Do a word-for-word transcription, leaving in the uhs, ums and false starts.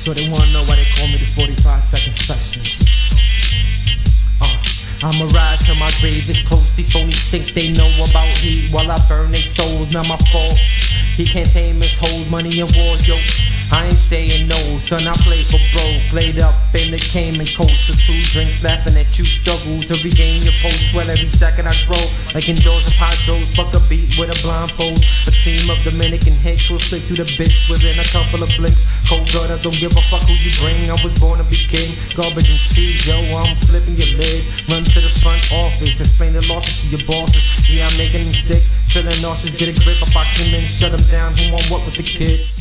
So they wanna know why they call me the forty-five second specialist. Uh, I'ma ride till my grave is close. These phonies think they know about heat while I burn their souls. Not my fault. He can't tame his hoes, money and war, yo. I ain't saying no, son, I play for broke. Played up in the Cayman Coast, so two drinks laughing at you struggle to regain your post. Well, every second I grow, like indoors of hydros. Fuck a beat with a blindfold. A team of Dominican hicks will stick to the bits within a couple of blinks. Cold blood, I don't give a fuck who you bring. I was born to be king. Garbage and seeds, yo, I'm flipping your lid. Run to the front office, explain the losses to your bosses. Yeah, I'm making them sick, feeling nauseous. Get a grip, I box him in, shut him down. Who want what with the kid?